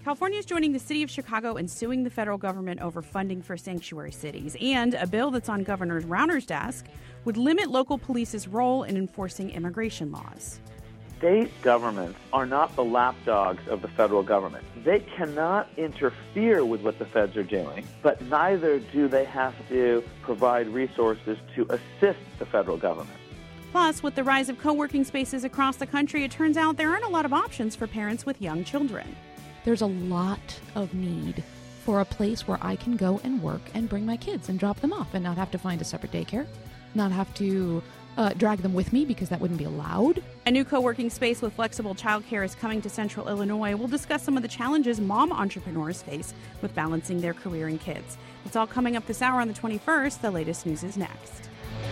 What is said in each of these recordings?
California is joining the city of Chicago in suing the federal government over funding for sanctuary cities. And a bill that's on Governor Rauner's desk would limit local police's role in enforcing immigration laws. State governments are not the lapdogs of the federal government. They cannot interfere with what the feds are doing, but neither do they have to provide resources to assist the federal government. Plus, with the rise of co-working spaces across the country, it turns out there aren't a lot of options for parents with young children. There's a lot of need for a place where I can go and work and bring my kids and drop them off and not have to find a separate daycare, not have to drag them with me because that wouldn't be allowed. A new co-working space with flexible childcare is coming to Central Illinois. We'll discuss some of the challenges mom entrepreneurs face with balancing their career and kids. It's all coming up this hour on the 21st. The latest news is next.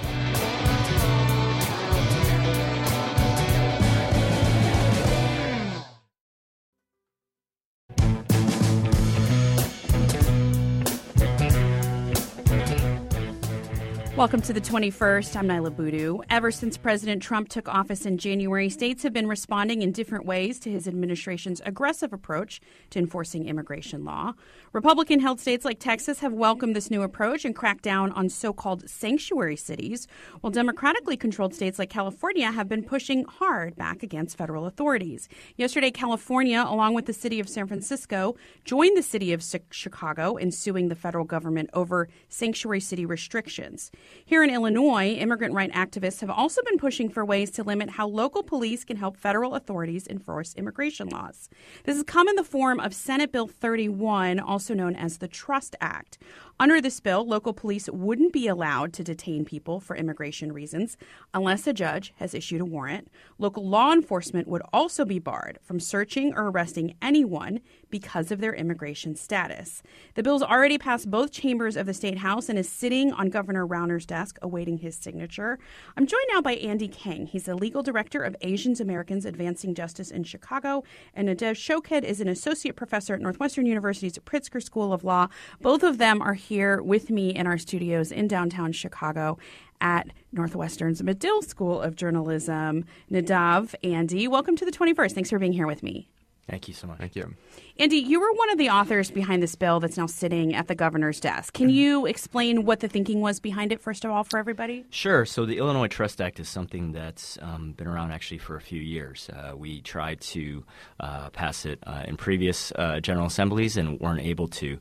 Welcome to the 21st. I'm Nyla Boodoo. Ever since President Trump took office in January, states have been responding in different ways to his administration's aggressive approach to enforcing immigration law. Republican-held states like Texas have welcomed this new approach and cracked down on so-called sanctuary cities, while democratically controlled states like California have been pushing hard back against federal authorities. Yesterday, California, along with the city of San Francisco, joined the city of Chicago in suing the federal government over sanctuary city restrictions. Here in Illinois, immigrant rights activists have also been pushing for ways to limit how local police can help federal authorities enforce immigration laws. This has come in the form of Senate Bill 31, also known as the Trust Act. Under this bill, local police wouldn't be allowed to detain people for immigration reasons unless a judge has issued a warrant. Local law enforcement would also be barred from searching or arresting anyone because of their immigration status. The bill's already passed both chambers of the State House and is sitting on Governor Rauner's desk awaiting his signature. I'm joined now by Andy Kang. He's the legal director of Asian Americans Advancing Justice in Chicago, and Nadav Shoked is an associate professor at Northwestern University's Pritzker School of Law. Both of them are here with me in our studios in downtown Chicago at Northwestern's Medill School of Journalism. Nadav, Andy, welcome to the 21st. Thanks for being here with me. Thank you so much. Thank you. Andy, you were one of the authors behind this bill that's now sitting at the governor's desk. Can you explain what the thinking was behind it, first of all, for everybody? Sure. So the Illinois Trust Act is something that's been around actually for a few years. We tried to pass it in previous General Assemblies and weren't able to.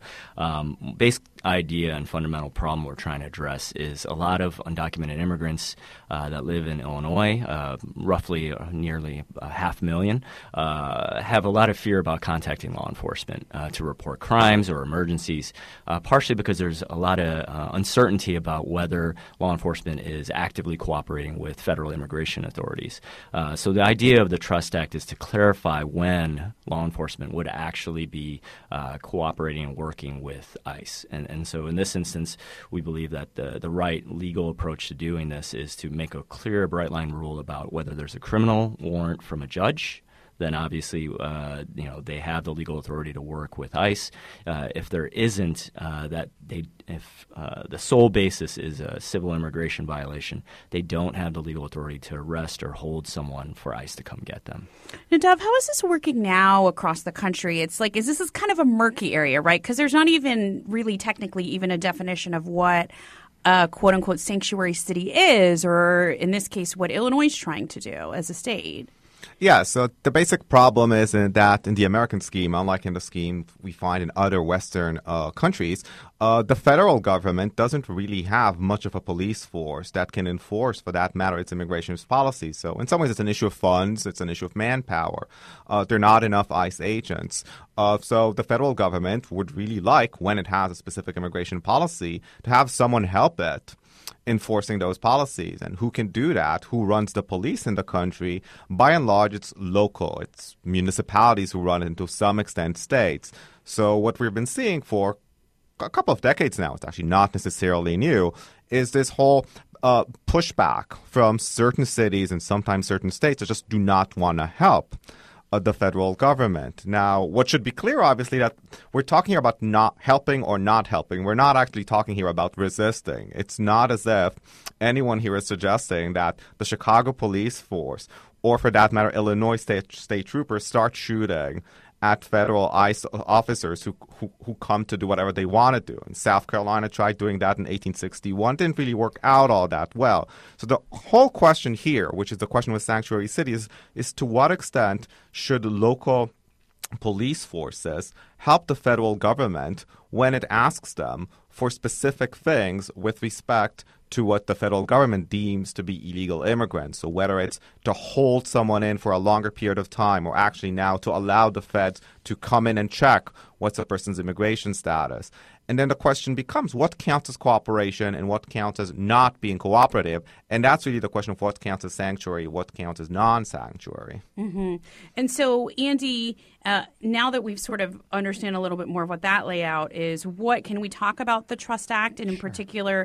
Basic idea and fundamental problem we're trying to address is a lot of undocumented immigrants that live in Illinois, roughly nearly 500,000, have a lot of fear about contacting law enforcement to report crimes or emergencies, partially because there's a lot of uncertainty about whether law enforcement is actively cooperating with federal immigration authorities. So the idea of the Trust Act is to clarify when law enforcement would actually be cooperating and working with ICE. And so in this instance, we believe that the right legal approach to doing this is to make a clear, bright-line rule about whether there's a criminal warrant from a judge. Then obviously, they have the legal authority to work with ICE. If there isn't, if the sole basis is a civil immigration violation, they don't have the legal authority to arrest or hold someone for ICE to come get them. Nadav, how is this working now across the country? It's like, this is kind of a murky area, right? Because there's not even really technically even a definition of what a quote-unquote sanctuary city is, or in this case, what Illinois is trying to do as a state. Yeah, so the basic problem is that in the American scheme, unlike in the scheme we find in other Western countries, the federal government doesn't really have much of a police force that can enforce, for that matter, its immigration policy. So in some ways it's an issue of funds, it's an issue of manpower. There are not enough ICE agents. So the federal government would really like, when it has a specific immigration policy, to have someone help it enforcing those policies. And who can do that? Who runs the police in the country? By and large, it's local. It's municipalities who run it, and to some extent states. So what we've been seeing for a couple of decades now, it's actually not necessarily new, is this whole pushback from certain cities and sometimes certain states that just do not want to help the federal government. Now, what should be clear, obviously, that we're talking about not helping or not helping. We're not actually talking here about resisting. It's not as if anyone here is suggesting that the Chicago police force, or for that matter, Illinois state troopers, start shooting at federal ICE officers who come to do whatever they want to do. And South Carolina tried doing that in 1861. Didn't really work out all that well. So the whole question here, which is the question with sanctuary cities, is to what extent should local police forces help the federal government when it asks them for specific things with respect to what the federal government deems to be illegal immigrants. So whether it's to hold someone in for a longer period of time or actually now to allow the feds to come in and check what's a person's immigration status. And then the question becomes what counts as cooperation and what counts as not being cooperative. And that's really the question of what counts as sanctuary, what counts as non-sanctuary. Mm-hmm. And so, Andy, now that we've sort of understand a little bit more of what that layout is, what can we talk about the Trust Act and in particular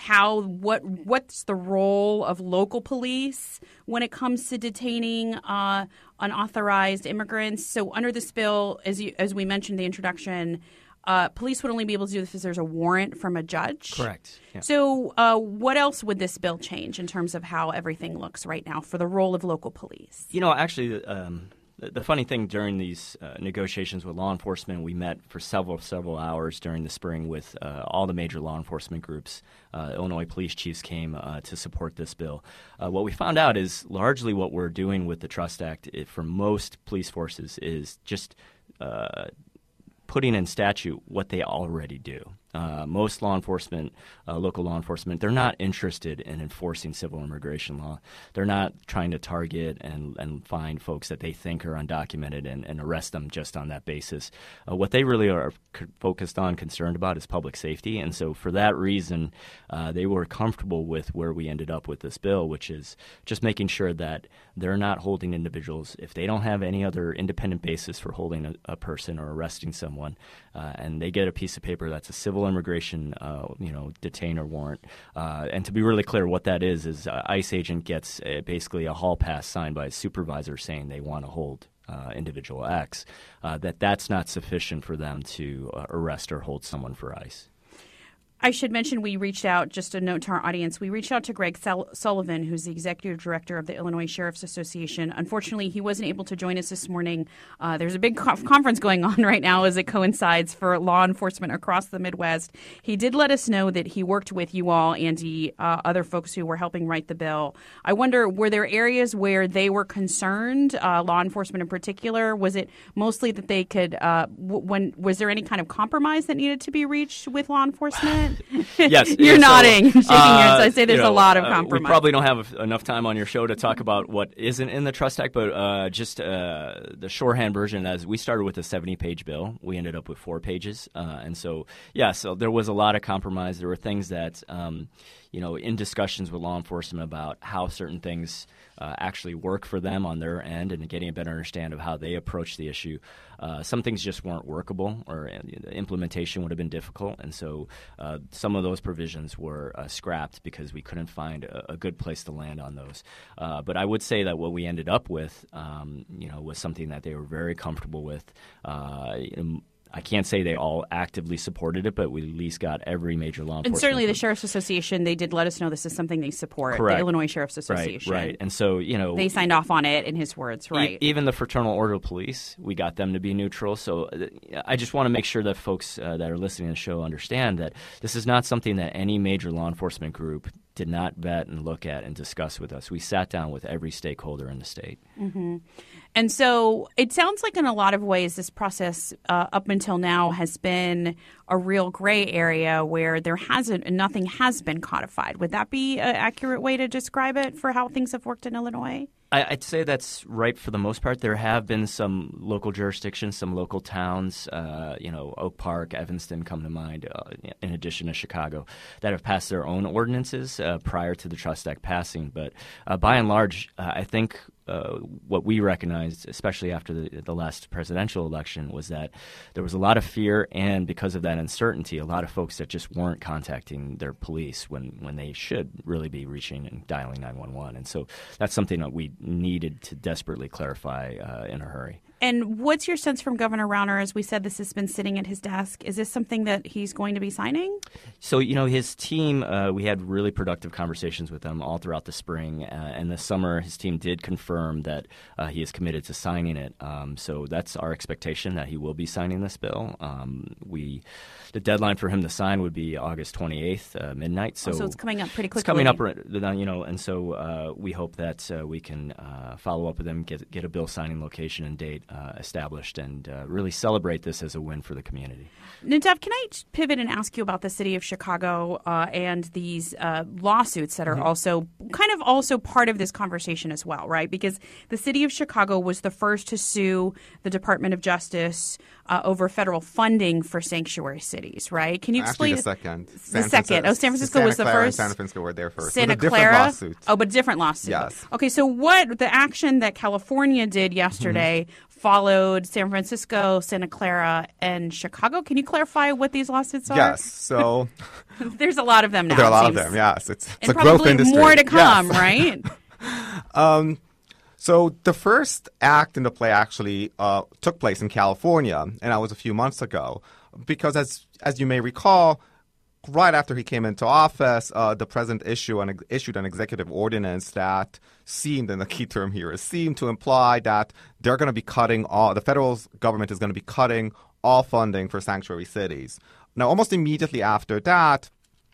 what's the role of local police when it comes to detaining unauthorized immigrants? So under this bill, as we mentioned in the introduction, police would only be able to do this if there's a warrant from a judge. Correct. Yeah. So what else would this bill change in terms of how everything looks right now for the role of local police? Actually, the funny thing during these negotiations with law enforcement, we met for several hours during the spring with all the major law enforcement groups. Illinois police chiefs came to support this bill. What we found out is largely what we're doing with the Trust Act for most police forces is just putting in statute what they already do. Most law enforcement, local law enforcement, they're not interested in enforcing civil immigration law. They're not trying to target and find folks that they think are undocumented and arrest them just on that basis. What they really are focused on, concerned about, is public safety. And so for that reason, they were comfortable with where we ended up with this bill, which is just making sure that they're not holding individuals if they don't have any other independent basis for holding a person or arresting someone, and they get a piece of paper that's a civil immigration, detain or warrant. And to be really clear, what that is ICE agent gets basically a hall pass signed by a supervisor saying they want to hold individual X. That's not sufficient for them to arrest or hold someone for ICE. I should mention we reached out, just a note to our audience, we reached out to Greg Sullivan, who's the executive director of the Illinois Sheriff's Association. Unfortunately, he wasn't able to join us this morning. There's a big conference going on right now as it coincides for law enforcement across the Midwest. He did let us know that he worked with you all and the other folks who were helping write the bill. I wonder, were there areas where they were concerned, law enforcement in particular? Was it mostly that they could, was there any kind of compromise that needed to be reached with law enforcement? Yes. You're nodding, shaking your head. So I say there's a lot of compromise. We probably don't have enough time on your show to talk about what isn't in the Trust Act, but just the shorthand version, as we started with a 70-page bill, we ended up with 4 pages. And so there was a lot of compromise. There were things that, in discussions with law enforcement about how certain things actually work for them on their end and getting a better understanding of how they approach the issue. Some things just weren't workable, or the implementation would have been difficult, and so some of those provisions were scrapped because we couldn't find a good place to land on those. But I would say that what we ended up with, was something that they were very comfortable with. I can't say they all actively supported it, but we at least got every major law enforcement. And certainly the Sheriff's Association, they did let us know this is something they support. Correct. The Illinois Sheriff's Association. Right. And so, they signed off on it, in his words, right. Even the Fraternal Order of Police, we got them to be neutral. So I just want to make sure that folks that are listening to the show understand that this is not something that any major law enforcement group did not vet and look at and discuss with us. We sat down with every stakeholder in the state. Mm-hmm. And so it sounds like in a lot of ways this process up until now has been a real gray area where nothing has been codified. Would that be an accurate way to describe it for how things have worked in Illinois? I'd say that's right for the most part. There have been some local jurisdictions, some local towns, Oak Park, Evanston come to mind, in addition to Chicago, that have passed their own ordinances prior to the Trust Act passing. But by and large, I think what we recognized, especially after the last presidential election, was that there was a lot of fear, and because of that uncertainty, a lot of folks that just weren't contacting their police when they should really be reaching and dialing 911. And so that's something that we needed to desperately clarify in a hurry. And what's your sense from Governor Rauner? As we said, this has been sitting at his desk. Is this something that he's going to be signing? So, his team, we had really productive conversations with them all throughout the spring. And this summer, his team did confirm that he is committed to signing it. So that's our expectation, that he will be signing this bill. The deadline for him to sign would be August 28th, midnight. So it's coming up pretty quickly. It's coming up, and so we hope that we can follow up with him, get a bill signing location and date established, and really celebrate this as a win for the community. Nadav, can I pivot and ask you about the city of Chicago and these lawsuits that are also part of this conversation as well, right? Because the city of Chicago was the first to sue the Department of Justice over federal funding for sanctuary cities, right? Can you explain? Actually, the second. San Francisco was the first. San Francisco were there first. Santa Clara. Clara. Different lawsuit. Oh, but different lawsuit. Yes. Okay, so what the action that California did yesterday followed San Francisco, Santa Clara, and Chicago. Can you clarify what these lawsuits are? Yes. So there's a lot of them now. There are a lot of them. Yes, it's and a growth industry. Probably more to come, yes. right? So the first act in the play actually took place in California, and that was a few months ago. Because as you may recall, right after he came into office, the president issued an executive ordinance that seemed, and the key term here is seemed, to imply that they're going to be the federal government is going to be cutting all funding for sanctuary cities. Now, almost immediately after that,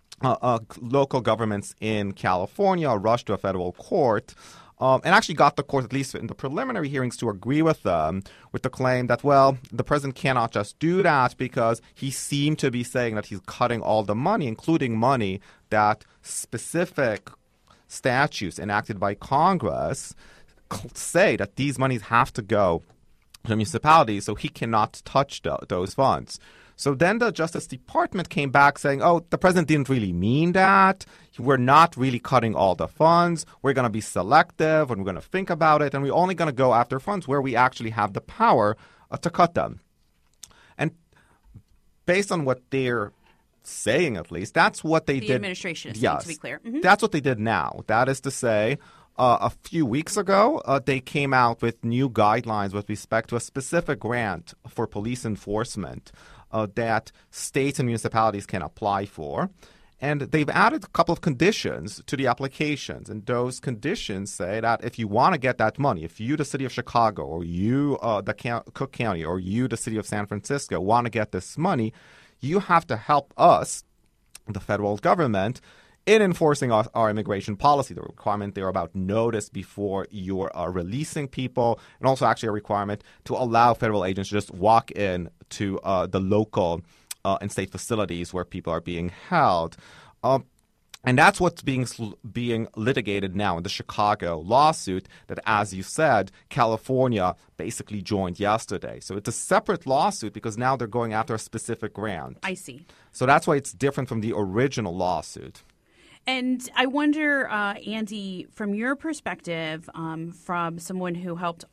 local governments in California rushed to a federal court and actually got the court, at least in the preliminary hearings, to agree with them with the claim that, well, the president cannot just do that because he seemed to be saying that he's cutting all the money, including money that specific statutes enacted by Congress say that these monies have to go to the municipalities, so he cannot touch those funds. So then the Justice Department came back saying, oh, the president didn't really mean that. We're not really cutting all the funds. We're going to be selective and we're going to think about it. And we're only going to go after funds where we actually have the power to cut them. And based on what they're saying, at least, that's what they did. The administration is saying, to be clear. Mm-hmm. That's what they did now. That is to say, a few weeks ago, they came out with new guidelines with respect to a specific grant for police enforcement that states and municipalities can apply for. And they've added a couple of conditions to the applications. And those conditions say that if you want to get that money, if you, the city of Chicago, or you, Cook County, or you, the city of San Francisco, want to get this money, you have to help us, the federal government, in enforcing our immigration policy. The requirement there about notice before you are releasing people, and also actually a requirement to allow federal agents to just walk in to the local and state facilities where people are being held. And that's what's being litigated now in the Chicago lawsuit that, as you said, California basically joined yesterday. So it's a separate lawsuit because now they're going after a specific grant. I see. So that's why it's different from the original lawsuit. And I wonder, Andy, from your perspective, from someone who helped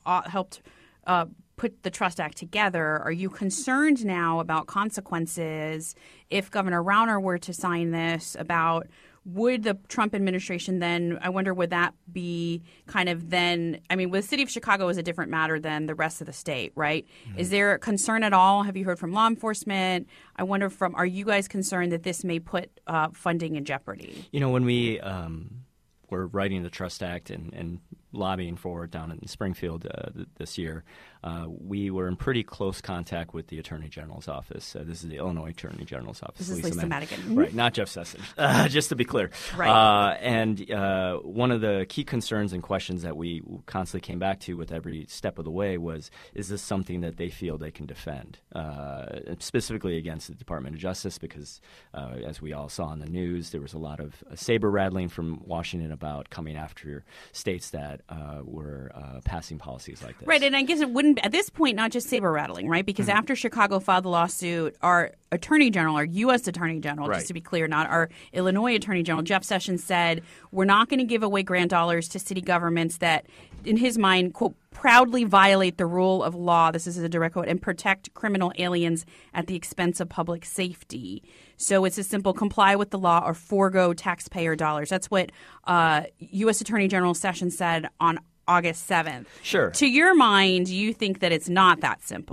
put the Trust Act together, are you concerned now about consequences if Governor Rauner were to sign this? About would the Trump administration then, I wonder, would that be kind of then, I mean, the city of Chicago is a different matter than the rest of the state, right? Mm-hmm. Is there a concern at all? Have you heard from law enforcement? I wonder are you guys concerned that this may put funding in jeopardy? When we were writing the Trust Act and lobbying for it down in Springfield this year, we were in pretty close contact with the Attorney General's office. This is the Illinois Attorney General's office. This is Lisa Madigan. Mm-hmm. Right, not Jeff Sessions, just to be clear. Right. And one of the key concerns and questions that we constantly came back to with every step of the way was, is this something that they feel they can defend, specifically against the Department of Justice? Because as we all saw in the news, there was a lot of saber rattling from Washington about coming after states that were passing policies like this. Right, and I guess it wouldn't, at this point, not just saber rattling, right? Because after Chicago filed the lawsuit, our Attorney General, our U.S. Attorney General, just to be clear, not our Illinois Attorney General, Jeff Sessions said, we're not going to give away grant dollars to city governments that, in his mind, quote, proudly violate the rule of law, this is a direct quote, and protect criminal aliens at the expense of public safety. So it's a simple comply with the law or forego taxpayer dollars. That's what U.S. Attorney General Sessions said on August 7th. Sure. To your mind, you think that it's not that simple.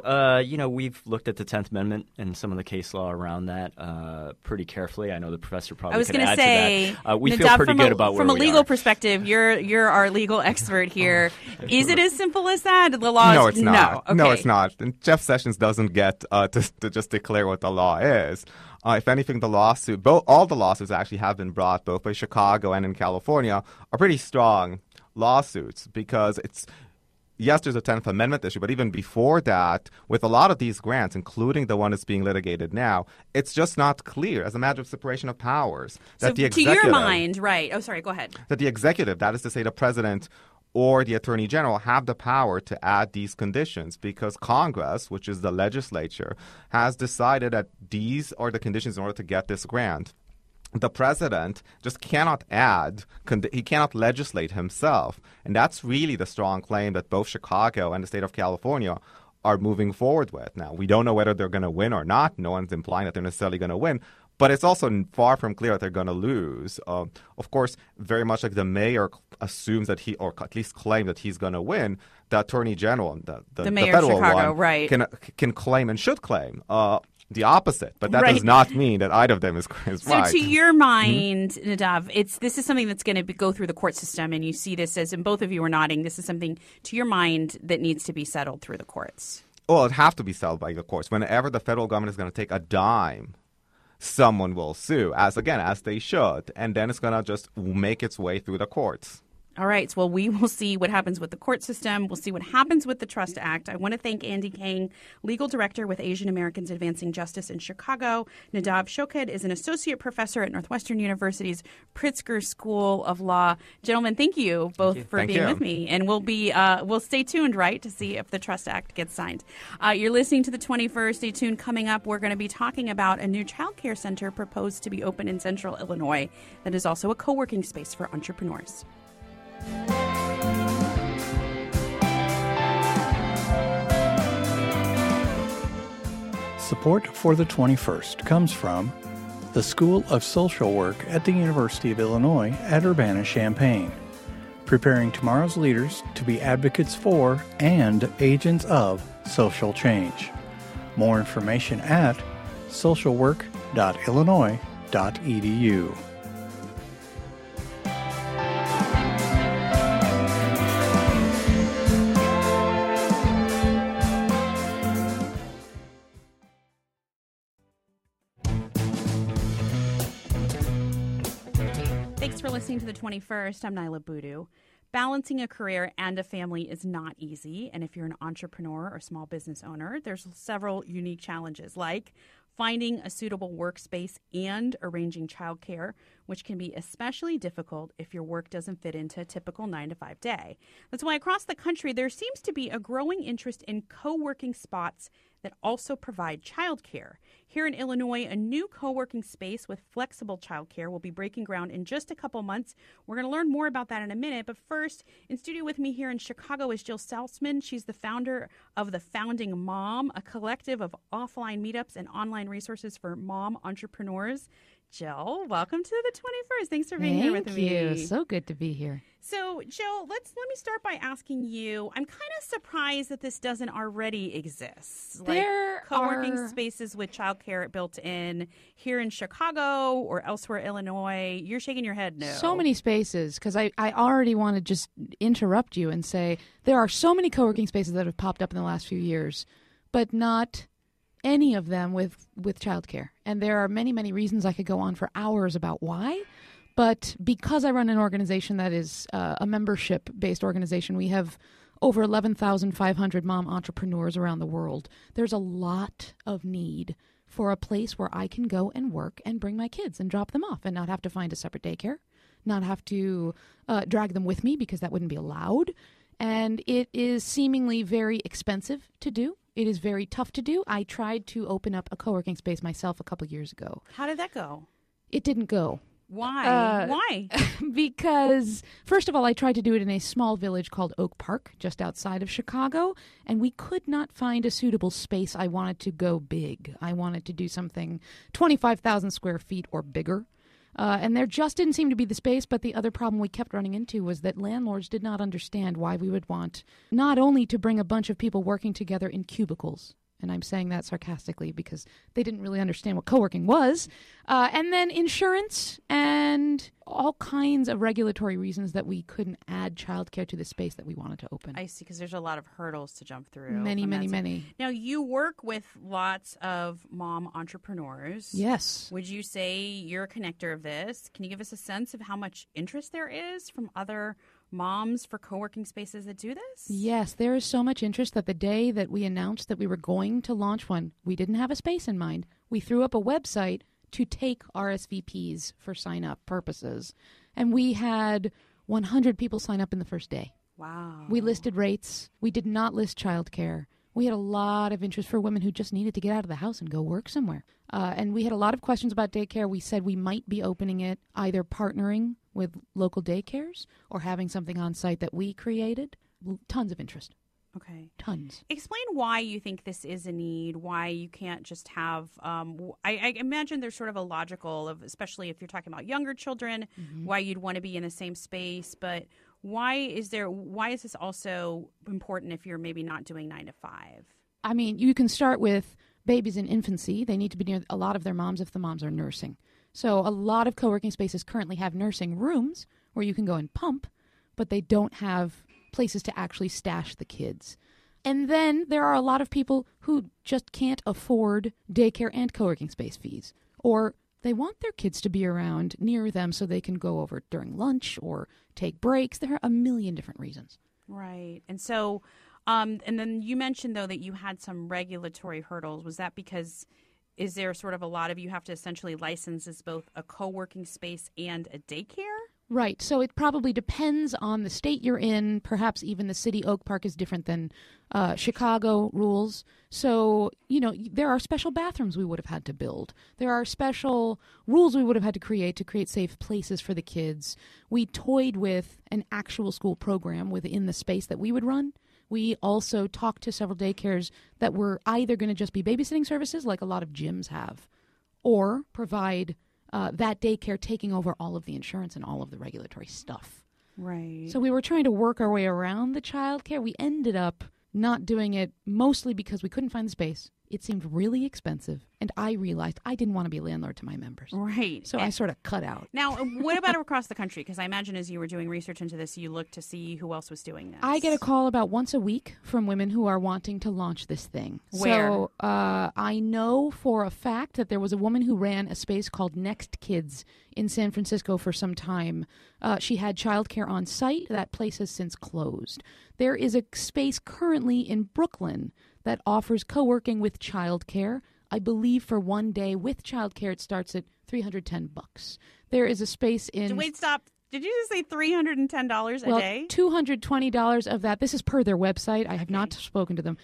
No, we've looked at the 10th Amendment and some of the case law around that pretty carefully. I know the professor probably could add to that. We feel pretty good about where we are. From a legal perspective, you're our legal expert here. Is it as simple as that? The law No, it's not. No, okay. No, it's not. And Jeff Sessions doesn't get to just declare what the law is. If anything, all the lawsuits actually have been brought both by Chicago and in California are pretty strong lawsuits because yes, there's a 10th Amendment issue, but even before that, with a lot of these grants, including the one that's being litigated now, it's just not clear as a matter of separation of powers that the executive, to your mind, right? Oh, sorry, go ahead. That the executive, that is to say the president or the attorney general, have the power to add these conditions because Congress, which is the legislature, has decided that these are the conditions in order to get this grant. The president just cannot he cannot legislate himself. And that's really the strong claim that both Chicago and the state of California are moving forward with. Now, we don't know whether they're going to win or not. No one's implying that they're necessarily going to win. But it's also far from clear that they're going to lose. Of course, very much like the mayor assumes that or at least claim that he's going to win, the attorney general, the mayor federal of Chicago, one, right, can claim and should claim the opposite. But that right. does not mean that either of them is right. So to your mind, Nadav, this is something that's going to go through the court system, and you see this as, and both of you are nodding, this is something to your mind that needs to be settled through the courts. Well, it have to be settled by the courts. Whenever the federal government is going to take a dime, someone will sue, as they should, and then it's going to just make its way through the courts. All right. Well, we will see what happens with the court system. We'll see what happens with the Trust Act. I want to thank Andy Kang, Legal Director with Asian Americans Advancing Justice in Chicago. Nadav Shoked is an associate professor at Northwestern University's Pritzker School of Law. Gentlemen, thank you both for being with me. And we'll stay tuned, right, to see if the Trust Act gets signed. You're listening to The 21st. Stay tuned. Coming up, we're going to be talking about a new child care center proposed to be open in Central Illinois that is also a co-working space for entrepreneurs. Support for the 21st comes from the School of Social Work at the University of Illinois at Urbana-Champaign, preparing tomorrow's leaders to be advocates for and agents of social change. More information at socialwork.illinois.edu. Thanks for listening to The 21st. I'm Nyla Boodoo. Balancing a career and a family is not easy. And if you're an entrepreneur or small business owner, there's several unique challenges like finding a suitable workspace and arranging childcare, which can be especially difficult if your work doesn't fit into a typical 9-to-5 day. That's why across the country, there seems to be a growing interest in co-working spots that also provide childcare. Here in Illinois, a new co-working space with flexible childcare will be breaking ground in just a couple months. We're going to learn more about that in a minute. But first, in studio with me here in Chicago is Jill Salzman. She's the founder of The Founding Mom, a collective of offline meetups and online resources for mom entrepreneurs. Jill, welcome to The 21st. Thanks for being here with me. Thank you. So good to be here. So, Jill, let me start by asking you, I'm kind of surprised that this doesn't already exist. There co-working spaces with childcare built in here in Chicago or elsewhere, Illinois. You're shaking your head no. So many spaces, because I already want to just interrupt you and say there are so many co-working spaces that have popped up in the last few years, but not any of them with childcare. And there are many, many reasons I could go on for hours about why. But because I run an organization that is a membership-based organization, we have over 11,500 mom entrepreneurs around the world. There's a lot of need for a place where I can go and work and bring my kids and drop them off and not have to find a separate daycare, not have to drag them with me because that wouldn't be allowed. And it is seemingly very expensive to do. It is very tough to do. I tried to open up a co-working space myself a couple years ago. How did that go? It didn't go. Why? Why? Because, first of all, I tried to do it in a small village called Oak Park, just outside of Chicago, and we could not find a suitable space. I wanted to go big. I wanted to do something 25,000 square feet or bigger. And there just didn't seem to be the space, but the other problem we kept running into was that landlords did not understand why we would want not only to bring a bunch of people working together in cubicles, and I'm saying that sarcastically because they didn't really understand what co-working was, and then insurance and all kinds of regulatory reasons that we couldn't add childcare to the space that we wanted to open. I see, because there's a lot of hurdles to jump through. Many. Now, you work with lots of mom entrepreneurs. Yes. Would you say you're a connector of this? Can you give us a sense of how much interest there is from other moms for co-working spaces that do this? Yes, there is so much interest that the day that we announced that we were going to launch one, we didn't have a space in mind. We threw up a website to take RSVPs for sign-up purposes. And we had 100 people sign up in the first day. Wow. We listed rates. We did not list childcare. We had a lot of interest for women who just needed to get out of the house and go work somewhere. And we had a lot of questions about daycare. We said we might be opening it, either partnering with local daycares or having something on site that we created. Tons of interest. Okay. Tons. Explain why you think this is a need, why you can't just have, I imagine there's sort of a logical of, especially if you're talking about younger children, why you'd want to be in the same space, but why is this also important if you're maybe not doing 9 to 5? I mean, you can start with babies in infancy. They need to be near a lot of their moms if the moms are nursing. So a lot of co-working spaces currently have nursing rooms where you can go and pump, but they don't have places to actually stash the kids. And then there are a lot of people who just can't afford daycare and co-working space fees, or they want their kids to be around near them so they can go over during lunch or take breaks. There are a million different reasons. Right. And so, and then you mentioned, though, that you had some regulatory hurdles. Was that because is there sort of a lot of you have to essentially license as both a co-working space and a daycare? Right. So it probably depends on the state you're in. Perhaps even the city, Oak Park, is different than Chicago rules. So, there are special bathrooms we would have had to build. There are special rules we would have had to create safe places for the kids. We toyed with an actual school program within the space that we would run. We also talked to several daycares that were either going to just be babysitting services, like a lot of gyms have, or provide that daycare taking over all of the insurance and all of the regulatory stuff. Right. So we were trying to work our way around the childcare. We ended up not doing it mostly because we couldn't find the space. It seemed really expensive, and I realized I didn't want to be a landlord to my members. Right. So I sort of cut out. Now, what about across the country? Because I imagine as you were doing research into this, you looked to see who else was doing this. I get a call about once a week from women who are wanting to launch this thing. Where? So I know for a fact that there was a woman who ran a space called Next Kids in San Francisco for some time. She had childcare on site. That place has since closed. There is a space currently in Brooklyn that offers co-working with childcare. I believe for one day with childcare, it starts at $310. There is a space in... Wait, stop. Did you just say $310 a day? $220 of that. This is per their website. I have not spoken to them.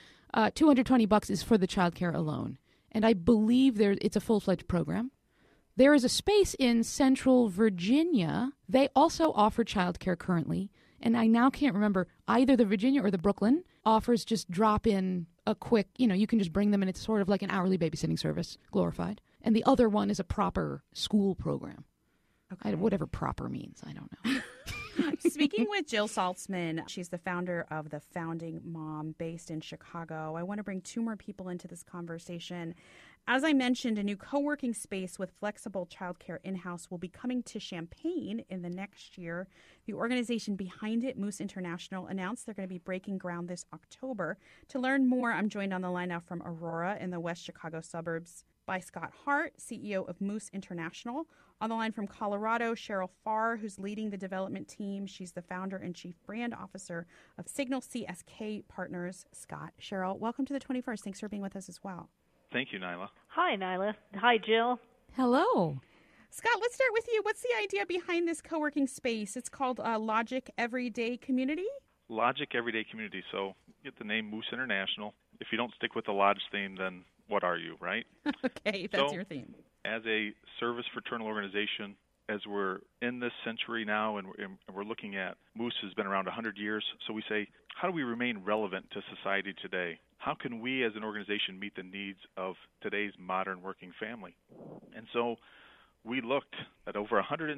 $220 is for the childcare alone. And I believe it's a full-fledged program. There is a space in Central Virginia. They also offer childcare currently. And I now can't remember either the Virginia or the Brooklyn offers just drop in a quick, you can just bring them and it's sort of like an hourly babysitting service, glorified. And the other one is a proper school program. Okay. Whatever proper means, I don't know. Speaking with Jill Saltzman, she's the founder of The Founding Mom based in Chicago. I want to bring 2 more people into this conversation. As I mentioned, a new co-working space with flexible childcare in-house will be coming to Champaign in the next year. The organization behind it, Moose International, announced they're going to be breaking ground this October. To learn more, I'm joined on the line now from Aurora in the West Chicago suburbs by Scott Hart, CEO of Moose International. On the line from Colorado, Cheryl Farr, who's leading the development team. She's the founder and chief brand officer of Signal CSK Partners. Scott, Cheryl, welcome to the 21st. Thanks for being with us as well. Thank you, Nyla. Hi, Nyla. Hi, Jill. Hello. Scott, let's start with you. What's the idea behind this co-working space? It's called Logic Everyday Community? Logic Everyday Community. So get the name Moose International. If you don't stick with the Lodge theme, then what are you, right? Okay, that's your theme. As a service fraternal organization, as we're in this century now and we're looking at Moose has been around 100 years, so we say, how do we remain relevant to society today? How can we as an organization meet the needs of today's modern working family? And so we looked at over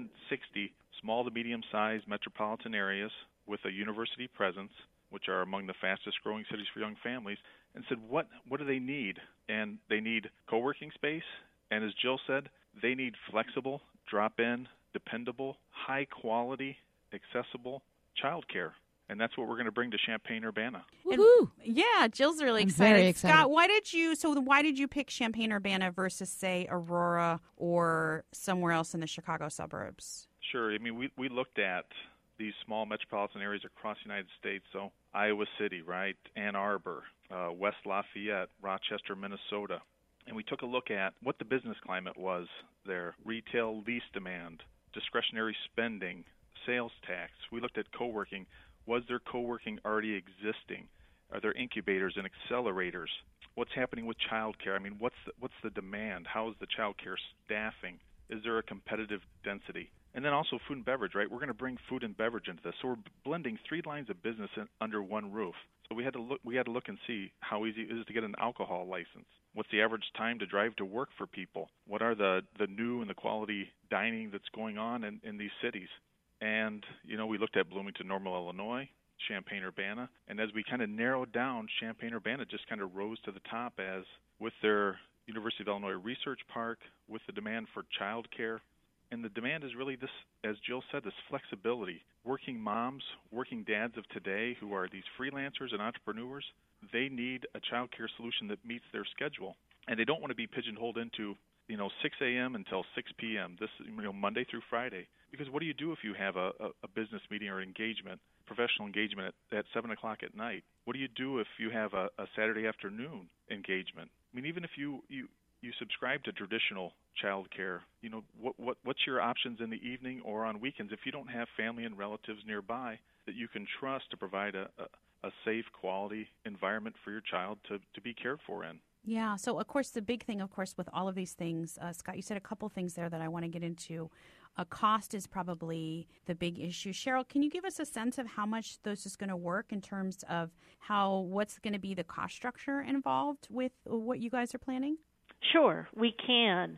160 small to medium-sized metropolitan areas with a university presence, which are among the fastest-growing cities for young families, and said, what do they need? And they need co-working space, and as Jill said, they need flexible, drop-in, dependable, high-quality, accessible childcare. And that's what we're going to bring to Champaign-Urbana. Woohoo! Yeah, Jill's really I'm excited. very excited. Scott, why did you pick Champaign-Urbana versus, say, Aurora or somewhere else in the Chicago suburbs? Sure. I mean, we looked at these small metropolitan areas across the United States, so Iowa City, right, Ann Arbor, West Lafayette, Rochester, Minnesota. And we took a look at what the business climate was there, retail lease demand, discretionary spending, sales tax. We looked at co-working. Was there co-working already existing? Are there incubators and accelerators? What's happening with childcare? I mean, what's the demand? How is the childcare staffing? Is there a competitive density? And then also food and beverage, right? We're going to bring food and beverage into this. So we're blending 3 lines of business under one roof. So we had to look and see how easy it is to get an alcohol license. What's the average time to drive to work for people? What are the new and the quality dining that's going on in these cities? And, we looked at Bloomington, Normal, Illinois, Champaign-Urbana. And as we kind of narrowed down, Champaign-Urbana just kind of rose to the top as with their University of Illinois Research Park, with the demand for childcare. And the demand is really this, as Jill said, this flexibility. Working moms, working dads of today who are these freelancers and entrepreneurs, they need a childcare solution that meets their schedule. And they don't want to be pigeonholed into 6 a.m. until 6 p.m., this Monday through Friday. Because what do you do if you have a business meeting or engagement, professional engagement at 7 o'clock at night? What do you do if you have a Saturday afternoon engagement? I mean, even if you subscribe to traditional child care, what's your options in the evening or on weekends if you don't have family and relatives nearby that you can trust to provide a safe, quality environment for your child to be cared for in? Yeah. So, of course, the big thing, with all of these things, Scott, you said a couple things there that I want to get into. Cost is probably the big issue. Cheryl, can you give us a sense of how much this is going to work in terms of what's going to be the cost structure involved with what you guys are planning? Sure, we can.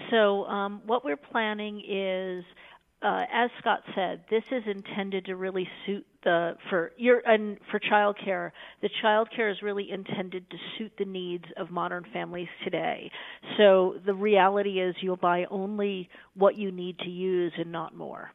So what we're planning is, as Scott said, this is intended to really suit for childcare. The childcare is really intended to suit the needs of modern families today. So the reality is you'll buy only what you need to use and not more.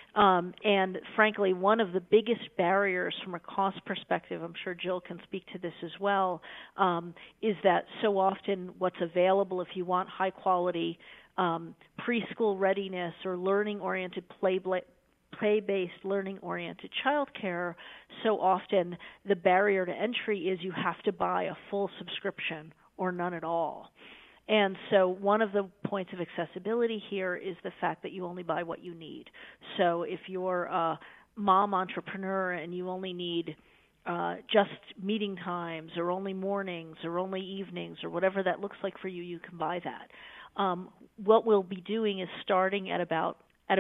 And frankly, one of the biggest barriers from a cost perspective, I'm sure Jill can speak to this as well, is that so often what's available if you want high quality preschool readiness or learning-oriented play-based learning-oriented childcare, so often the barrier to entry is you have to buy a full subscription or none at all. And so one of the points of accessibility here is the fact that you only buy what you need. So if you're a mom entrepreneur and you only need just meeting times or only mornings or only evenings or whatever that looks like for you, you can buy that. What we'll be doing is starting at about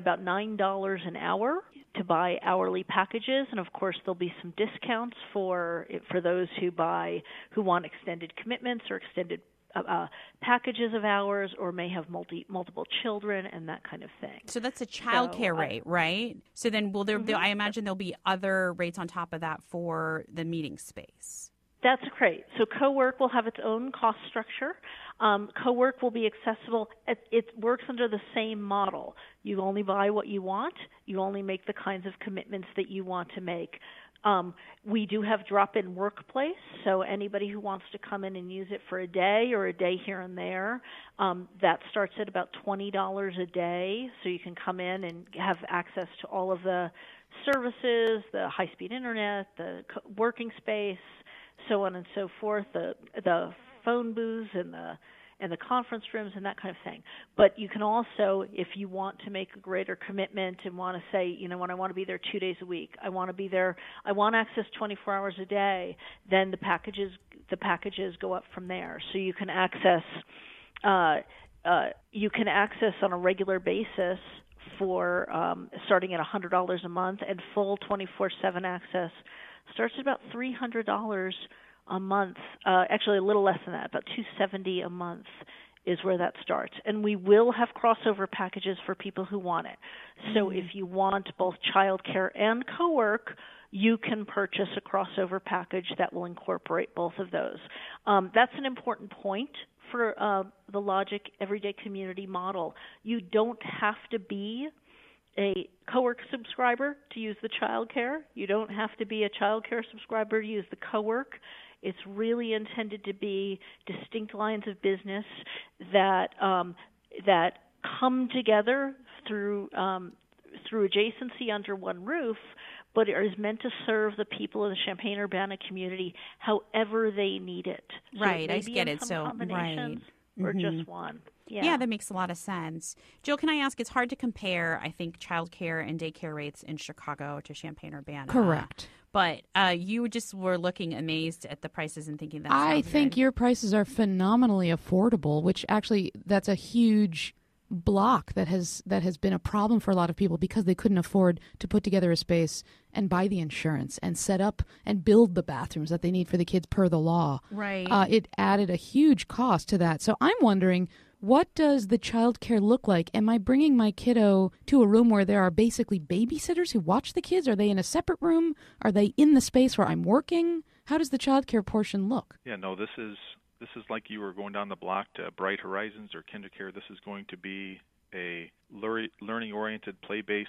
$9 an hour to buy hourly packages, and of course there'll be some discounts for those who want extended commitments or extended packages of hours or may have multiple children and that kind of thing. So that's a child care rate, right? So then I imagine there'll be other rates on top of that for the meeting space. That's great. So co-work will have its own cost structure. Co-work will be accessible. It works under the same model. You only buy what you want. You only make the kinds of commitments that you want to make. We do have drop-in workplace, so anybody who wants to come in and use it for a day or a day here and there, that starts at about $20 a day, so you can come in and have access to all of the services, the high-speed internet, the working space, so on and so forth, the phone booths and the conference rooms and that kind of thing. But you can also, if you want to make a greater commitment and want to say, when I want to be there 2 days a week, I want to be there, I want access 24 hours a day, then the packages go up from there. So you can access on a regular basis for starting at $100 a month, and full 24/7 access starts at about $300 a month, actually a little less than that, about $270 a month. is where that starts. And we will have crossover packages for people who want it. So if you want both childcare and co-work, you can purchase a crossover package that will incorporate both of those. That's an important point for the Logic Everyday Community model. You don't have to be a co-work subscriber to use the childcare. You don't have to be a childcare subscriber to use the co-work. It's really intended to be distinct lines of business that that come together through adjacency under one roof, but it is meant to serve the people in the Champaign-Urbana community however they need it. Right, So I get it. So, combinations or just one. Yeah, that makes a lot of sense. Jill, can I ask, it's hard to compare, I think, childcare and daycare rates in Chicago to Champaign-Urbana. Correct. But you just were looking amazed at the prices and thinking that I think your prices are phenomenally affordable, which actually that's a huge block that has been a problem for a lot of people because they couldn't afford to put together a space and buy the insurance and set up and build the bathrooms that they need for the kids per the law. Right. It added a huge cost to that. So I'm wondering, what does the child care look like? Am I bringing my kiddo to a room where there are basically babysitters who watch the kids? Are they in a separate room? Are they in the space where I'm working? How does the child care portion look? Yeah, no, this is like you were going down the block to Bright Horizons or KinderCare. This is going to be a learning-oriented, play-based,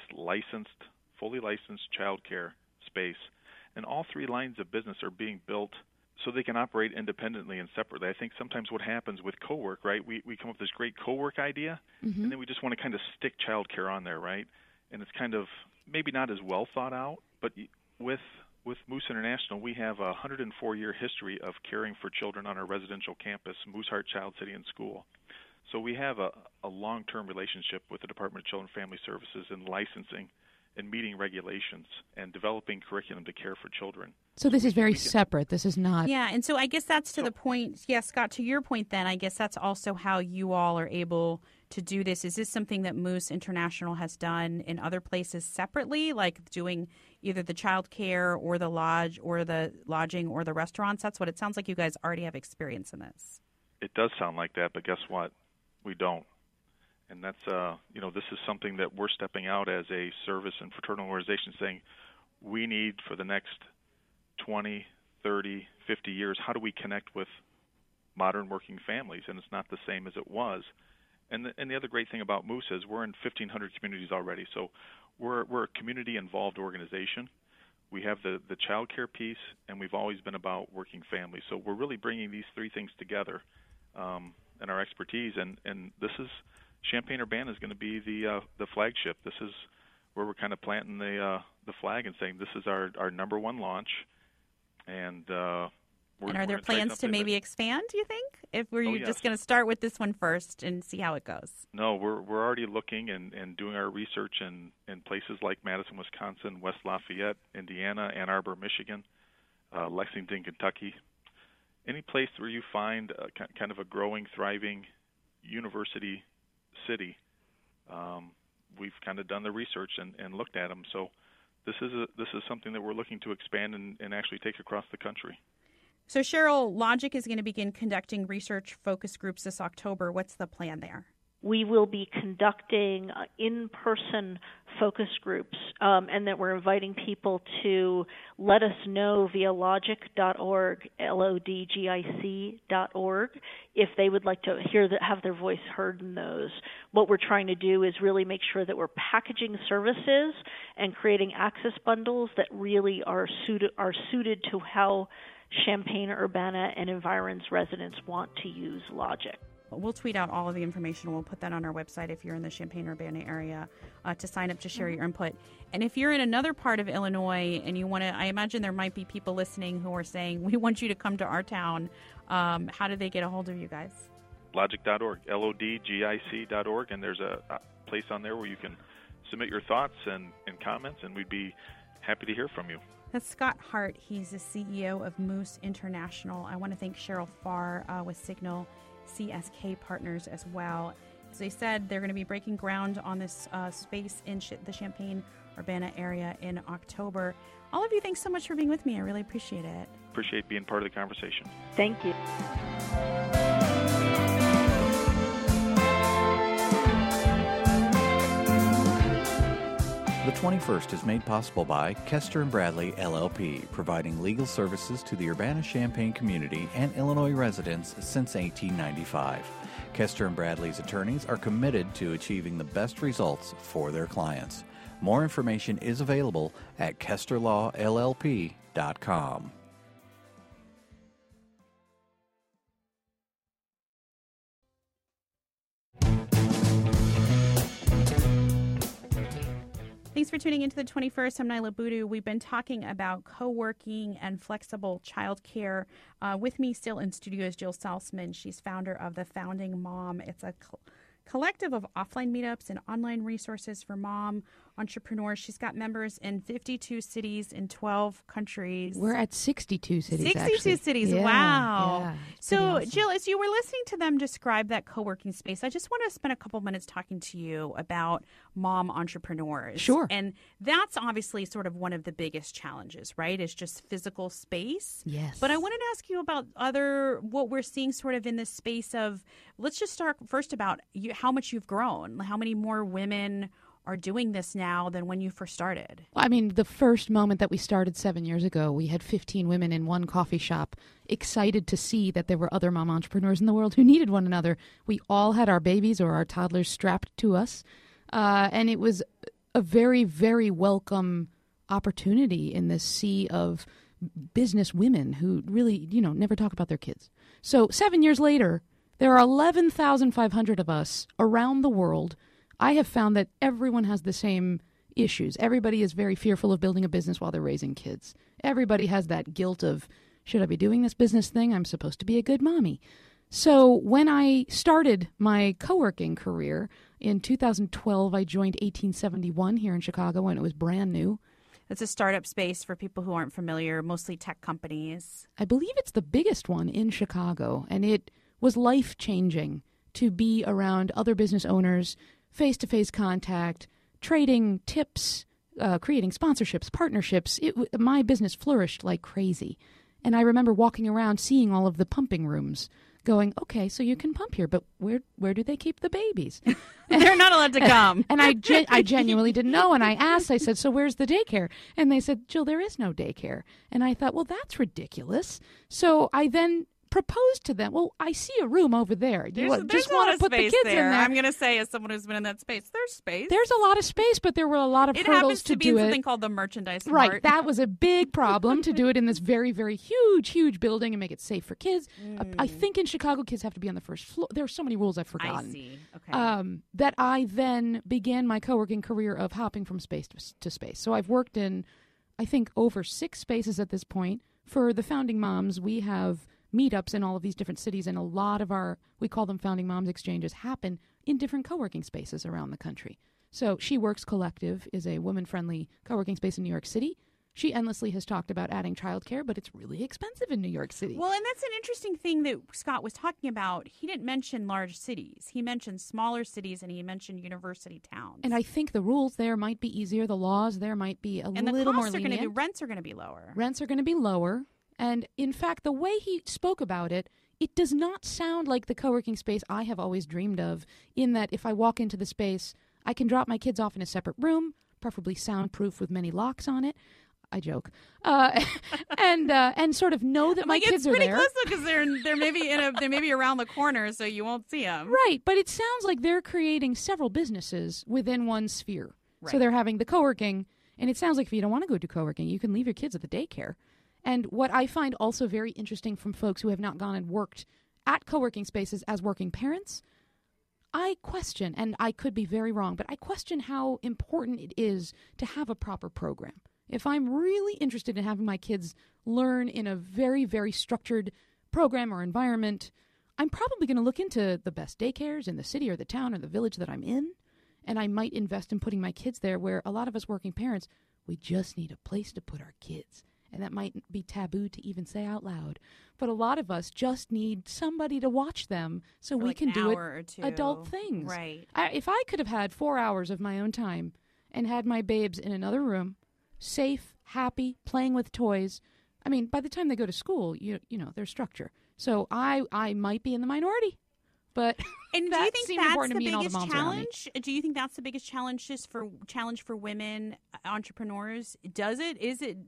fully licensed child care space. And all three lines of business are being built so they can operate independently and separately. I think sometimes what happens with co-work, right, we come up with this great co-work idea, and then we just want to kind of stick child care on there, right? And it's kind of maybe not as well thought out, but with Moose International, we have a 104-year history of caring for children on our residential campus, Mooseheart Child City and School. So we have a long-term relationship with the Department of Children and Family Services in licensing and meeting regulations and developing curriculum to care for children. So this is very separate. This is not... Yeah, and so I guess that's to the point. Yeah, Scott, to your point then, I guess that's also how you all are able to do this. Is this something that Moose International has done in other places separately, like doing either the child care or the lodge or the lodging or the restaurants? That's what it sounds like. You guys already have experience in this. It does sound like that, but guess what? We don't. And that's, this is something that we're stepping out as a service and fraternal organization saying we need for the next 20, 30, 50 years, how do we connect with modern working families? And it's not the same as it was. And the other great thing about Moose is we're in 1,500 communities already. So we're a community-involved organization. We have the child care piece, and we've always been about working families. So we're really bringing these three things together and our expertise. And this is Champaign-Urbana is going to be the flagship. This is where we're kind of planting the flag and saying this is our number one launch. And are there plans to maybe expand, do you think? If we're just going to start with this one first and see how it goes? No, we're already looking and doing our research in places like Madison, Wisconsin, West Lafayette, Indiana, Ann Arbor, Michigan, Lexington, Kentucky. Any place where you find kind of a growing, thriving university city, we've kind of done the research and looked at them. So this is something that we're looking to expand and actually take across the country. So Cheryl, Logic is going to begin conducting research focus groups this October. What's the plan there? We will be conducting in-person focus groups, and that we're inviting people to let us know via logic.org, LODGIC.org, if they would like to have their voice heard in those. What we're trying to do is really make sure that we're packaging services and creating access bundles that really are suited to how Champaign-Urbana and environs residents want to use Logic. We'll tweet out all of the information. We'll put that on our website if you're in the Champaign-Urbana area to sign up to share your input. And if you're in another part of Illinois and you want to, I imagine there might be people listening who are saying, we want you to come to our town. How do they get a hold of you guys? Logic.org, LODGIC.org, and there's a place on there where you can submit your thoughts and comments, and we'd be happy to hear from you. That's Scott Hart. He's the CEO of Moose International. I want to thank Cheryl Farr with Signal CSK Partners as well. As they said, they're going to be breaking ground on this space in the Champaign-Urbana area in October. All of you, thanks so much for being with me. I really appreciate it. Appreciate being part of the conversation. Thank you. the 21st is made possible by Kester and Bradley LLP, providing legal services to the Urbana-Champaign community and Illinois residents since 1895. Kester and Bradley's attorneys are committed to achieving the best results for their clients. More information is available at kesterlawllp.com. Thanks for tuning into the 21st. I'm Nyla Boodoo. We've been talking about co-working and flexible childcare. With me still in studio is Jill Salzman. She's founder of The Founding Mom. It's a collective of offline meetups and online resources for mom entrepreneurs. She's got members in 52 cities in 12 countries. We're at 62 cities, 62 actually. cities. Yeah, wow. yeah, so, awesome. Jill, as you were listening to them describe that co-working space, I just want to spend a couple minutes talking to you about mom entrepreneurs. Sure. And that's obviously sort of one of the biggest challenges, right? Is just physical space. Yes. But I wanted to ask you about what we're seeing sort of in this space of, let's just start first about how much you've grown. How many more women are doing this now than when you first started? I mean, the first moment that we started 7 years ago, we had 15 women in one coffee shop, excited to see that there were other mom entrepreneurs in the world who needed one another. We all had our babies or our toddlers strapped to us, and it was a very, very welcome opportunity in this sea of business women who really, never talk about their kids. So 7 years later, there are 11,500 of us around the world. I have found that everyone has the same issues. Everybody is very fearful of building a business while they're raising kids. Everybody has that guilt of, should I be doing this business thing? I'm supposed to be a good mommy. So when I started my co-working career in 2012, I joined 1871 here in Chicago when it was brand new. It's a startup space for people who aren't familiar, mostly tech companies. I believe it's the biggest one in Chicago, and it was life-changing to be around other business owners, face-to-face contact, trading tips, creating sponsorships, partnerships. My business flourished like crazy. And I remember walking around seeing all of the pumping rooms going, okay, so you can pump here, but where do they keep the babies? They're not allowed to come. And I genuinely didn't know. And I asked, I said, so where's the daycare? And they said, Jill, there is no daycare. And I thought, well, that's ridiculous. So I then proposed to them, well, I see a room over there. There's just a lot want of to put the space kids there. in there. I'm going to say, as someone who's been in that space, there's space. There's a lot of space, but there were a lot of it hurdles happens to be do in it. something called the merchandise Right, mart. that was a big problem to do it in this very, very huge building and make it safe for kids. I think in Chicago, kids have to be on the first floor. There are so many rules I've forgotten. I see. Okay. That I then began my co-working career of hopping from space to space. So I've worked in, I think, over 6 spaces at this point. For the Founding Moms, we have meetups in all of these different cities, and a lot of our, we call them Founding Moms exchanges, happen in different co-working spaces around the country. So She Works Collective is a woman-friendly co-working space in New York City. She endlessly has talked about adding childcare, but it's really expensive in New York City. Well, and that's an interesting thing that Scott was talking about. He didn't mention large cities. He mentioned smaller cities, and he mentioned university towns. And I think the rules there might be easier. The laws there might be a little more lenient. Rents are going to be lower. Rents are going to be lower. And in fact, the way he spoke about it, it does not sound like the co-working space I have always dreamed of, in that if I walk into the space, I can drop my kids off in a separate room, preferably soundproof with many locks on it. I joke, and sort of know that my kids are there. It's pretty close because they may be around the corner, so you won't see them. Right, but it sounds like they're creating several businesses within one sphere. Right. So they're having the co-working, and it sounds like if you don't want to go do co-working, you can leave your kids at the daycare. And what I find also very interesting from folks who have not gone and worked at co-working spaces as working parents, I question, and I could be very wrong, but I question how important it is to have a proper program. If I'm really interested in having my kids learn in a very, very structured program or environment, I'm probably going to look into the best daycares in the city or the town or the village that I'm in, and I might invest in putting my kids there, where a lot of us working parents, we just need a place to put our kids. And that might be taboo to even say out loud. But a lot of us just need somebody to watch them so we can do adult things. Right. If I could have had 4 hours of my own time and had my babes in another room, safe, happy, playing with toys, I mean, by the time they go to school, you know, there's structure. So I might be in the minority. But And do that you think seemed that's important the to me and all the biggest moms around me. challenge? Do you think that's the biggest challenge for women entrepreneurs? Does it? Is it?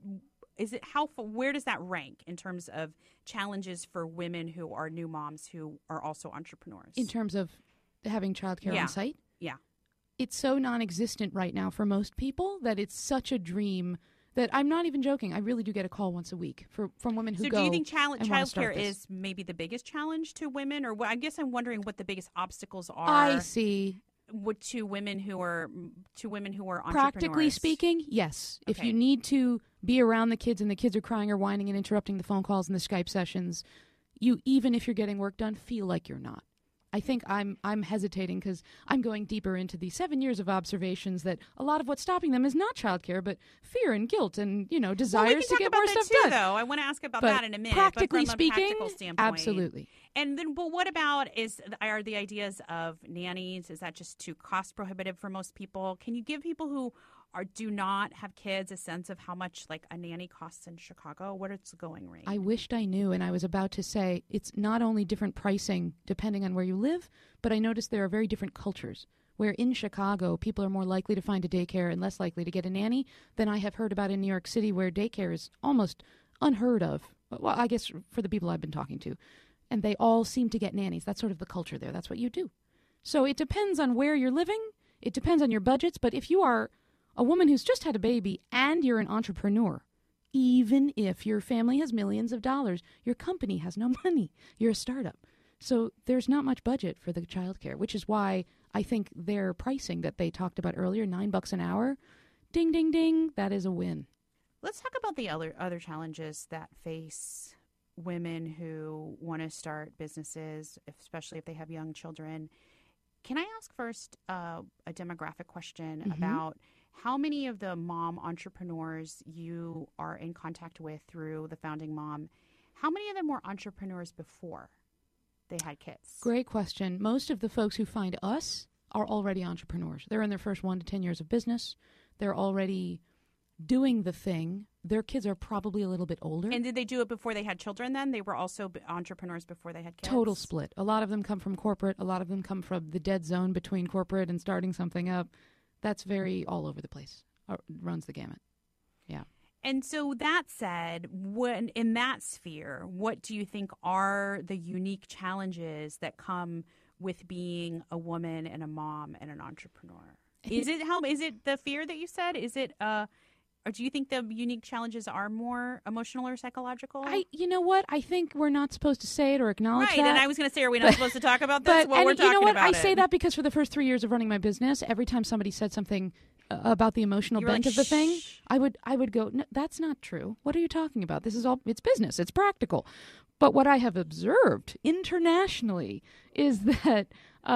Where does that rank in terms of challenges for women who are new moms who are also entrepreneurs? In terms of having childcare on site? Yeah. It's so non-existent right now for most people that it's such a dream that I'm not even joking. I really do get a call once a week from women who go. So do you think and wanna start childcare this. is maybe the biggest challenge to women? Or I guess I'm wondering what the biggest obstacles are. I see. To women who are entrepreneurs. Practically speaking, yes. Okay. If you need to be around the kids and the kids are crying or whining and interrupting the phone calls and the Skype sessions, even if you're getting work done, feel like you're not. I think I'm hesitating because I'm going deeper into the 7 years of observations that a lot of what's stopping them is not childcare, but fear and guilt and desires to get more stuff done. Though I want to ask about But that in a minute. practically but from speaking, a practical standpoint, absolutely. And then, but what about are the ideas of nannies? Is that just too cost prohibitive for most people? Can you give people who do not have kids a sense of how much like a nanny costs in Chicago? What is the going rate? I wished I knew, and I was about to say it's not only different pricing depending on where you live, but I noticed there are very different cultures. Where in Chicago, people are more likely to find a daycare and less likely to get a nanny than I have heard about in New York City, where daycare is almost unheard of. Well, I guess for the people I've been talking to. And they all seem to get nannies. That's sort of the culture there. That's what you do. So it depends on where you're living. It depends on your budgets. But if you are a woman who's just had a baby and you're an entrepreneur, even if your family has millions of dollars, your company has no money. You're a startup. So there's not much budget for the childcare, which is why I think their pricing that they talked about earlier, $9 an hour, ding, ding, ding, that is a win. Let's talk about the other challenges that face women who want to start businesses, especially if they have young children. Can I ask first a demographic question about how many of the mom entrepreneurs you are in contact with through the Founding Mom, how many of them were entrepreneurs before they had kids? Great question. Most of the folks who find us are already entrepreneurs. They're in their first 1 to 10 years of business. They're already doing the thing. Their kids are probably a little bit older. And did they do it before they had children then? They were also entrepreneurs before they had kids? Total split. A lot of them come from corporate. A lot of them come from the dead zone between corporate and starting something up. That's very all over the place. Runs the gamut. Yeah. And so that said, when in that sphere, what do you think are the unique challenges that come with being a woman and a mom and an entrepreneur? Is it the fear that you said? Is it or do you think the unique challenges are more emotional or psychological? You know what? I think we're not supposed to say it or acknowledge that. Right, and I was going to say, are we not supposed to talk about this? Well, we're talking you know what? about I say that because for the first 3 years of running my business, every time somebody said something about the emotional bent of the thing, I would go, no, that's not true. What are you talking about? This is it's business. It's practical. But what I have observed internationally is that,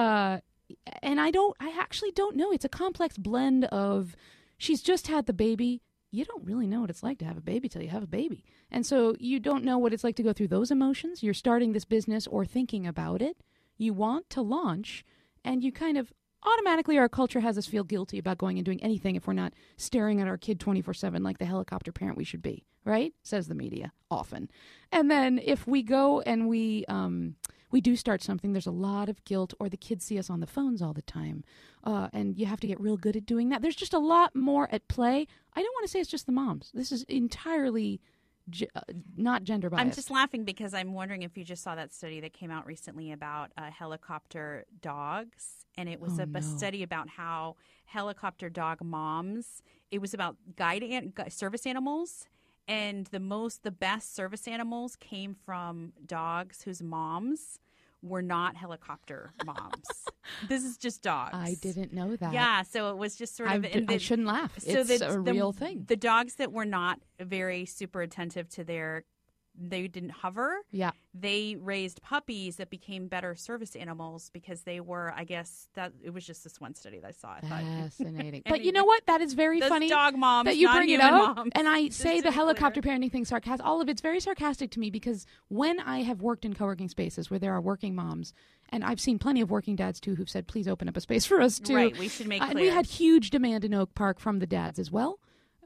and I actually don't know. It's a complex blend of she's just had the baby. You don't really know what it's like to have a baby till you have a baby. And so you don't know what it's like to go through those emotions. You're starting this business or thinking about it. You want to launch, and you kind of automatically, our culture has us feel guilty about going and doing anything if we're not staring at our kid 24/7 like the helicopter parent we should be, right? Says the media often. And then if we go and we do start something, there's a lot of guilt, or the kids see us on the phones all the time. And you have to get real good at doing that. There's just a lot more at play. I don't want to say it's just the moms. This is entirely not gender biased. I'm just laughing because I'm wondering if you just saw that study that came out recently about helicopter dogs. And it was a study about how helicopter dog moms, it was about service animals. And the best service animals came from dogs whose moms were not helicopter moms. This is just dogs. I didn't know that. Yeah, so it was just sort of... I shouldn't laugh. It's a real thing. The dogs that were not very super attentive to they didn't hover. Yeah. They raised puppies that became better service animals because they were, I guess, that it was just this one study that I saw. Fascinating. But you know what? That is very funny dog moms, that you bring it up. Moms. And I say the helicopter parenting thing sarcastic. All of it's very sarcastic to me because when I have worked in co-working spaces where there are working moms, and I've seen plenty of working dads too who've said, please open up a space for us too. Right, we should make clear. And we had huge demand in Oak Park from the dads as well.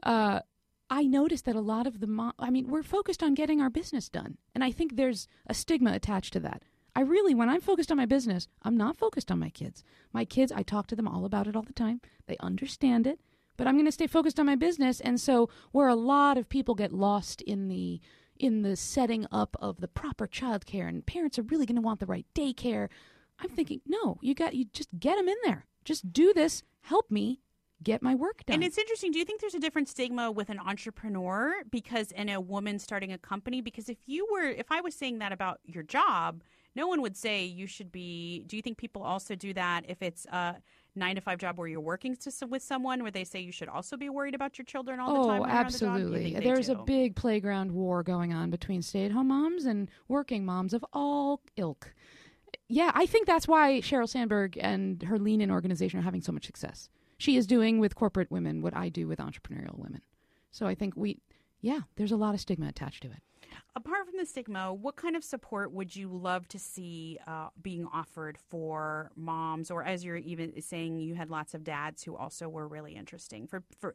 I noticed that a lot of we're focused on getting our business done. And I think there's a stigma attached to that. When I'm focused on my business, I'm not focused on my kids. My kids, I talk to them all about it all the time. They understand it, but I'm going to stay focused on my business. And so where a lot of people get lost in the setting up of the proper childcare, and parents are really going to want the right daycare, I'm thinking, no, you just get them in there. Just do this. Help me get my work done. And it's interesting. Do you think there's a different stigma with an entrepreneur and a woman starting a company? Because if I was saying that about your job, no one would say you should be. Do you think people also do that if it's a 9-to-5 job where you're working with someone, where they say you should also be worried about your children all the time? Oh, absolutely. There's a big playground war going on between stay-at-home moms and working moms of all ilk. Yeah, I think that's why Sheryl Sandberg and her Lean In organization are having so much success. She is doing with corporate women what I do with entrepreneurial women. So I think there's a lot of stigma attached to it. Apart from the stigma, what kind of support would you love to see being offered for moms, or as you're even saying, you had lots of dads who also were really interested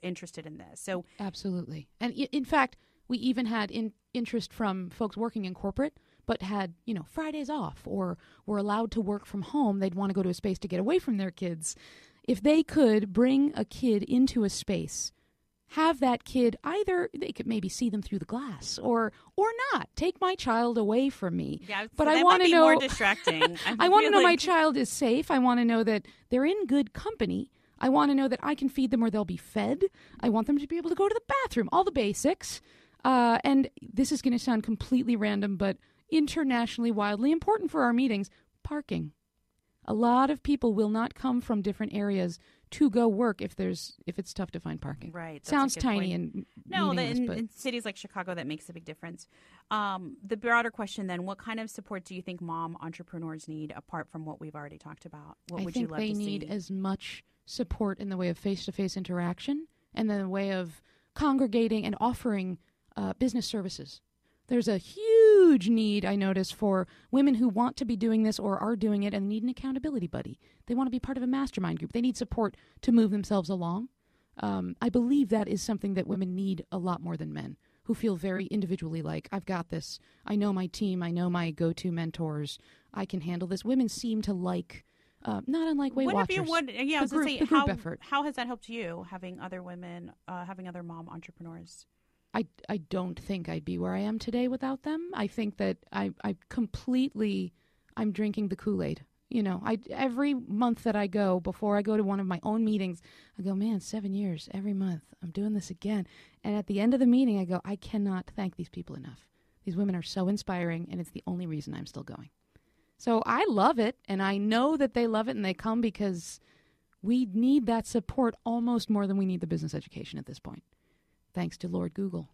in this? So absolutely. And in fact, we even had interest from folks working in corporate, but had, Fridays off or were allowed to work from home. They'd want to go to a space to get away from their kids. If they could bring a kid into a space, have that kid either they could maybe see them through the glass or not. Take my child away from me. Yeah, but so I want to know more distracting. I want to know my child is safe. I want to know that they're in good company. I want to know that I can feed them or they'll be fed. I want them to be able to go to the bathroom, all the basics. And this is going to sound completely random, but internationally wildly important for our meetings, parking. A lot of people will not come from different areas to go work if it's tough to find parking. Right. Sounds tiny and in cities like Chicago, that makes a big difference. The broader question then, what kind of support do you think mom entrepreneurs need apart from what we've already talked about? What would you love to see? I think they need as much support in the way of face-to-face interaction and in the way of congregating and offering business services. There's a huge need, I notice, for women who want to be doing this or are doing it and need an accountability buddy. They want to be part of a mastermind group. They need support to move themselves along. I believe that is something that women need a lot more than men, who feel very individually like, I've got this. I know my team. I know my go-to mentors. I can handle this. Women seem to like, not unlike Weight Watchers. How has that helped you, having other women, having other mom entrepreneurs? I don't think I'd be where I am today without them. I think that I'm drinking the Kool-Aid. Every month that I go, before I go to one of my own meetings, I go, man, 7 years, every month, I'm doing this again. And at the end of the meeting, I go, I cannot thank these people enough. These women are so inspiring, and it's the only reason I'm still going. So I love it, and I know that they love it, and they come because we need that support almost more than we need the business education at this point. Thanks to Lord Google.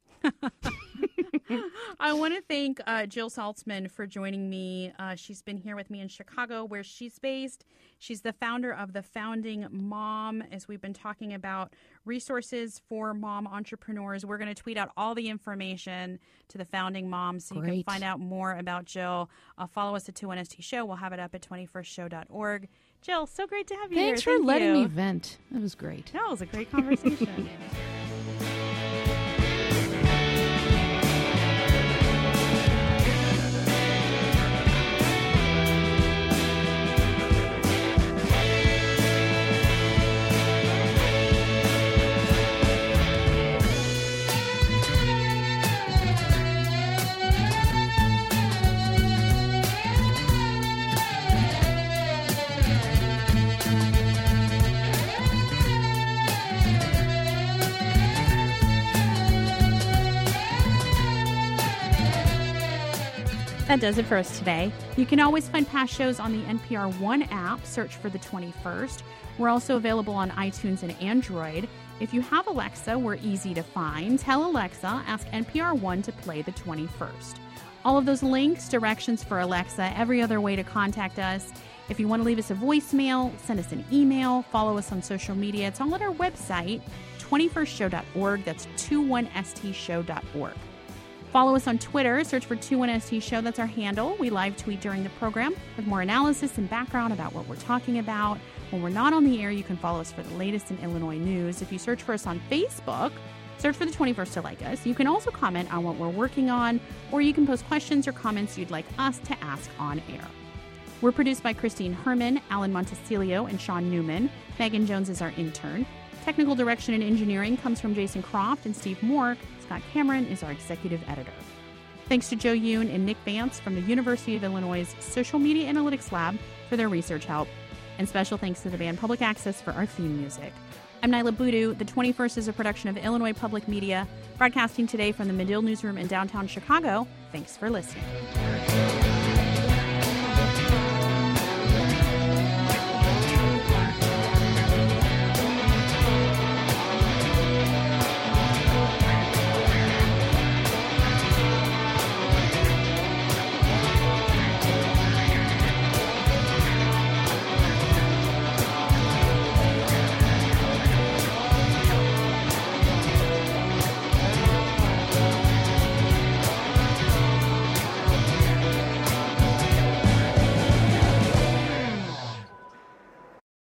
I want to thank Jill Saltzman for joining me. She's been here with me in Chicago, where she's based. She's the founder of The Founding Mom, as we've been talking about resources for mom entrepreneurs. We're going to tweet out all the information to The Founding Mom so you can find out more about Jill. Follow us at 21ST Show. We'll have it up at 21stshow.org. Jill, so great to have you here. Thanks for letting me vent. That was great. That was a great conversation. That does it for us today. You can always find past shows on the NPR One app. Search for The 21st. We're also available on iTunes and Android. If you have Alexa, we're easy to find. Tell Alexa, ask NPR One to play The 21st. All of those links, directions for Alexa, every other way to contact us. If you want to leave us a voicemail, send us an email, follow us on social media. It's all at our website, 21stshow.org. That's 21stshow.org. Follow us on Twitter. Search for 21ST Show. That's our handle. We live tweet during the program with more analysis and background about what we're talking about. When we're not on the air, you can follow us for the latest in Illinois news. If you search for us on Facebook, Search for the 21st to like us. You can also comment on what we're working on, or you can post questions or comments you'd like us to ask on air. We're produced by Christine Herman, Alan Montecillo, and Sean Newman. Megan Jones is our intern. Technical direction and engineering comes from Jason Croft and Steve Mork. Scott Cameron is our executive editor. Thanks to Joe Yoon and Nick Vance from the University of Illinois' Social Media Analytics Lab for their research help. And special thanks to the band Public Access for our theme music. I'm Nyla Boodoo. The 21st is a production of Illinois Public Media, broadcasting today from the Medill Newsroom in downtown Chicago. Thanks for listening.